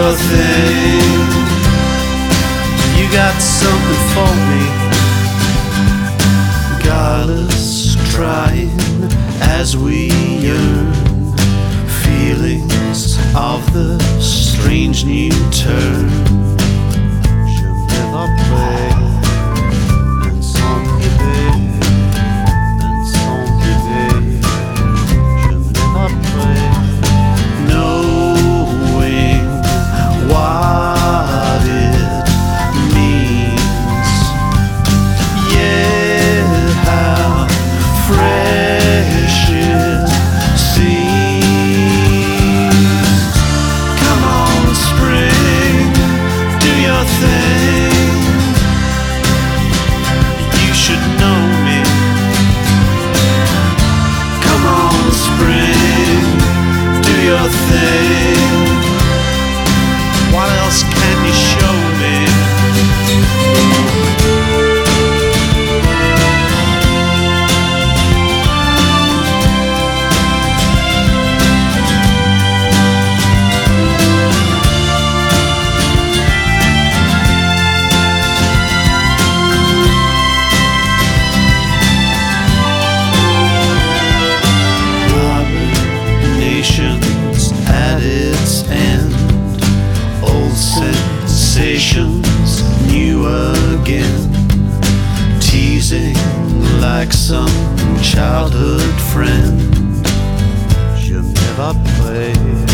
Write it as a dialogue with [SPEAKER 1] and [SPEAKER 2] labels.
[SPEAKER 1] your thing. You got something for me. Got us trying as we yearn, feelings of the strange new turn. Je vais après un sang privé, un sang privé. Je vais après, knowing what it means. Yeah, how fresh it seems. Come on, spring, do your thing. You should know me. Come on, spring, do your thing. What else can you show me? Nations at its end, old sensations new again, teasing like some childhood friend. Je me vais après.